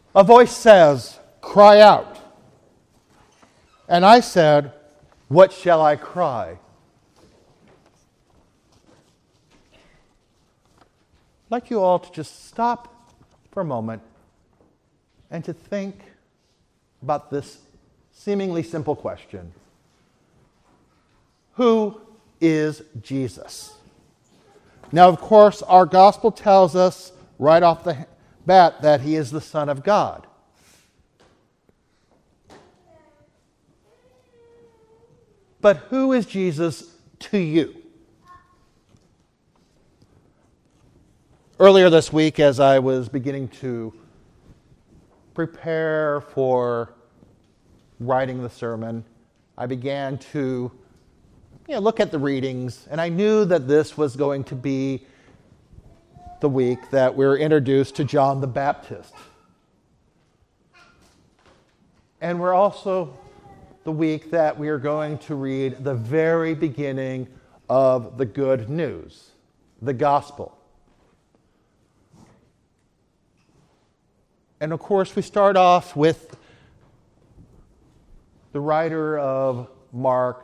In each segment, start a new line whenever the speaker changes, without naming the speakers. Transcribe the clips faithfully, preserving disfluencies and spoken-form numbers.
A voice says, "Cry out." And I said, "What shall I cry?" I'd like you all to just stop for a moment and to think about this seemingly simple question. Who is Jesus? Now, of course, our gospel tells us right off the bat that he is the Son of God. But who is Jesus to you? Earlier this week, as I was beginning to prepare for writing the sermon, I began to you know, look at the readings, and I knew that this was going to be the week that we were introduced to John the Baptist. And we're also the week that we are going to read the very beginning of the good news, the gospel. And of course, we start off with the writer of Mark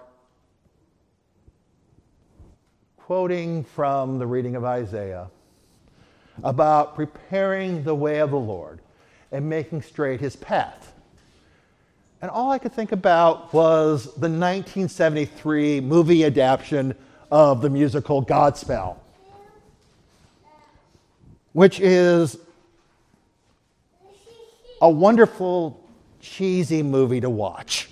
quoting from the reading of Isaiah about preparing the way of the Lord and making straight his path. And all I could think about was the nineteen seventy-three movie adaptation of the musical Godspell, which is a wonderful, cheesy movie to watch.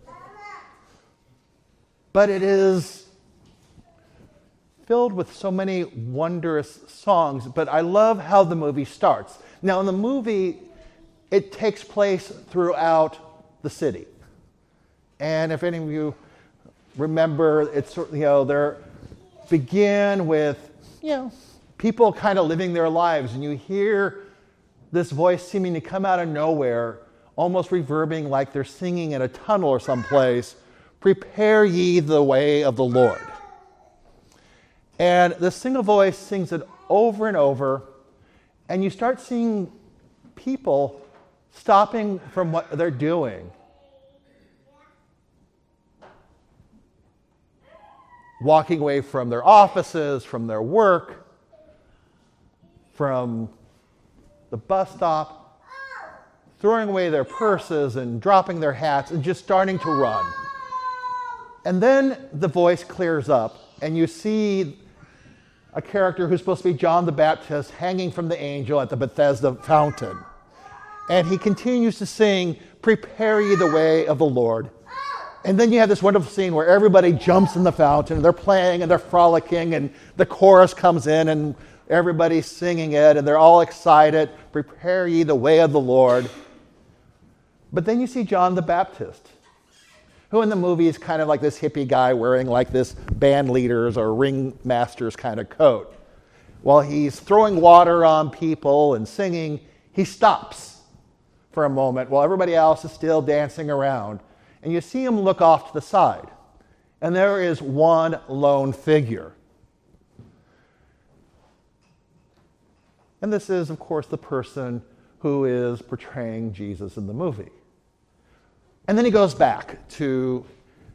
But it is filled with so many wondrous songs, but I love how the movie starts. Now, in the movie, it takes place throughout the city. And if any of you remember, it's, you know, they begin with, you know, people kind of living their lives, and you hear this voice seeming to come out of nowhere, almost reverbing like they're singing in a tunnel or someplace, "Prepare ye the way of the Lord." And the single voice sings it over and over, and you start seeing people stopping from what they're doing, walking away from their offices, from their work, from the bus stop, throwing away their purses and dropping their hats and just starting to run. And then the voice clears up, and you see a character who's supposed to be John the Baptist hanging from the angel at the Bethesda fountain. And he continues to sing, "Prepare ye the way of the Lord." And then you have this wonderful scene where everybody jumps in the fountain, and they're playing and they're frolicking, and the chorus comes in, and everybody's singing it, and they're all excited. "Prepare ye the way of the Lord." But then you see John the Baptist, who in the movie is kind of like this hippie guy wearing like this band leader's or ringmaster's kind of coat. While he's throwing water on people and singing, he stops for a moment while everybody else is still dancing around. And you see him look off to the side. And there is one lone figure. And this is, of course, the person who is portraying Jesus in the movie. And then he goes back to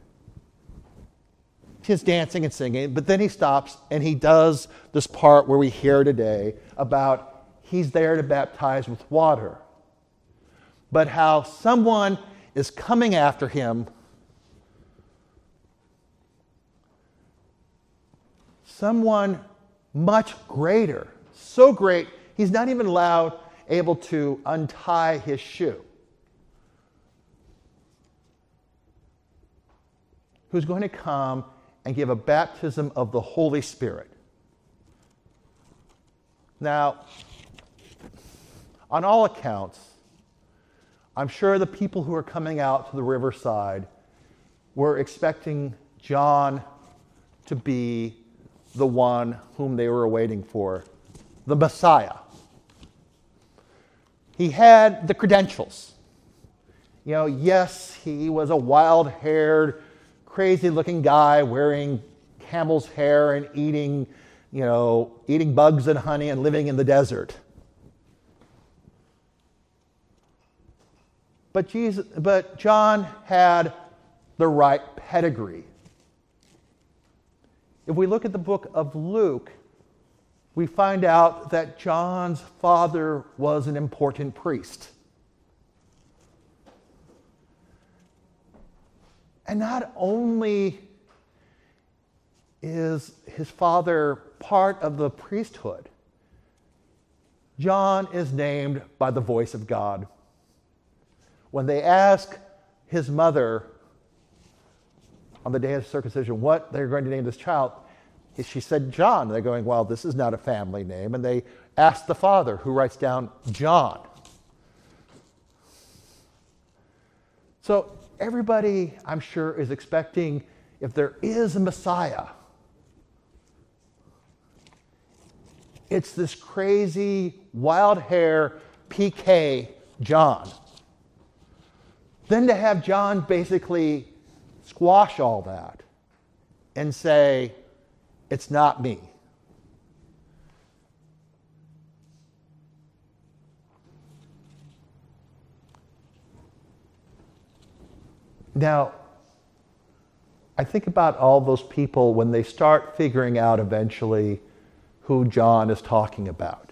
his dancing and singing, but then he stops and he does this part where we hear today about he's there to baptize with water, but how someone is coming after him, someone much greater, so great he's not even allowed, able to untie his shoe, who's going to come and give a baptism of the Holy Spirit. Now, on all accounts, I'm sure the people who are coming out to the riverside were expecting John to be the one whom they were waiting for, the Messiah. He had the credentials. You know, yes, he was a wild-haired, crazy-looking guy wearing camel's hair and eating, you know, eating bugs and honey and living in the desert. But Jesus, but John had the right pedigree. If we look at the book of Luke, we find out that John's father was an important priest. And not only is his father part of the priesthood, John is named by the voice of God. When they ask his mother on the day of circumcision what they're going to name this child, she said John. They're going, well, this is not a family name. And they ask the father, who writes down John. So everybody, I'm sure, is expecting, if there is a Messiah, it's this crazy, wild hair P K John. Then to have John basically squash all that and say, it's not me. Now, I think about all those people when they start figuring out eventually who John is talking about.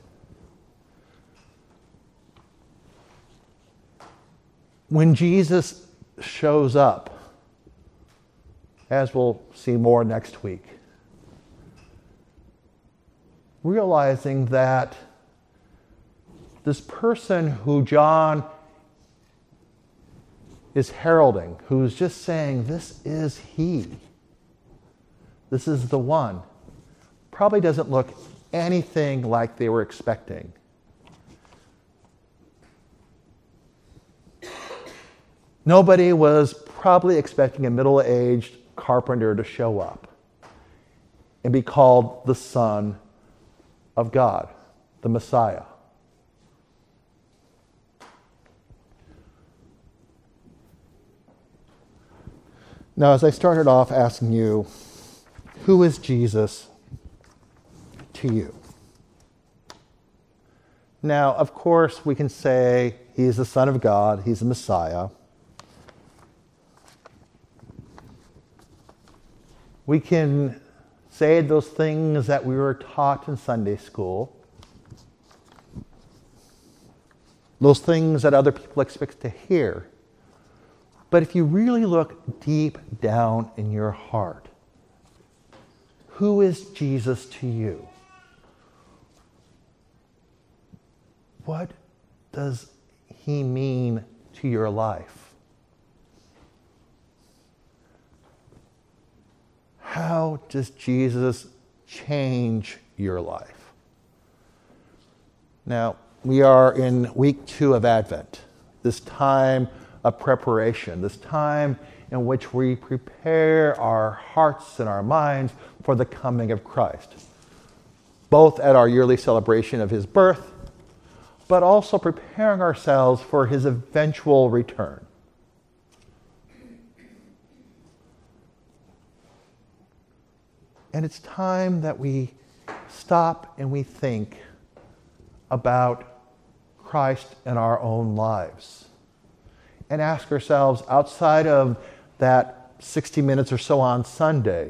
When Jesus shows up, as we'll see more next week, realizing that this person who John is heralding, who's just saying, this is he, this is the one, probably doesn't look anything like they were expecting. Nobody was probably expecting a middle-aged carpenter to show up and be called the Son of God, the Messiah. Now, as I started off asking you, who is Jesus to you? Now, of course, we can say he's the Son of God, he's the Messiah. We can say those things that we were taught in Sunday school, those things that other people expect to hear. But if you really look deep down in your heart, who is Jesus to you? What does he mean to your life? How does Jesus change your life? Now, we are in week two of Advent, this time of preparation, this time in which we prepare our hearts and our minds for the coming of Christ, both at our yearly celebration of his birth, but also preparing ourselves for his eventual return. And it's time that we stop and we think about Christ in our own lives and ask ourselves, outside of that sixty minutes or so on Sunday,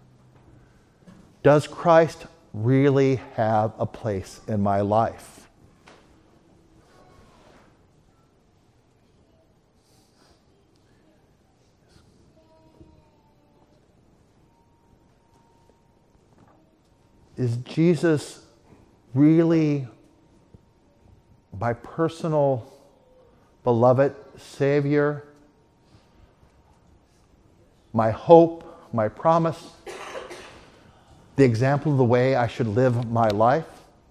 does Christ really have a place in my life? Is Jesus really my personal, beloved Savior, my hope, my promise, the example of the way I should live my life?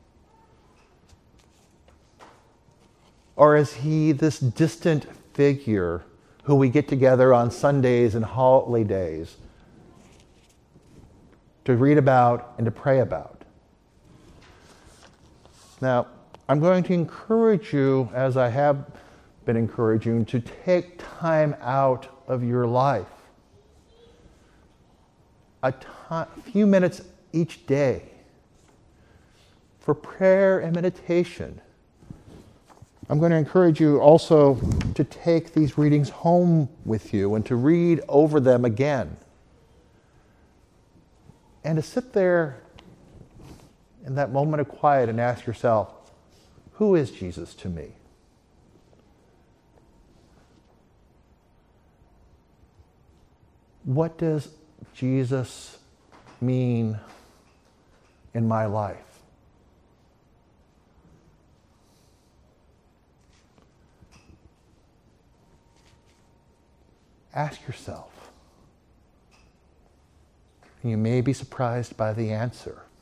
Or is he this distant figure who we get together on Sundays and holidays to read about and to pray about? Now, I'm going to encourage you, as I have been encouraging you, to take time out of your life, a time, few minutes each day, for prayer and meditation, I'm going to encourage you also to take these readings home with you and to read over them again. And to sit there in that moment of quiet and ask yourself, who is Jesus to me? What does Jesus mean in my life? Ask yourself. And you may be surprised by the answer.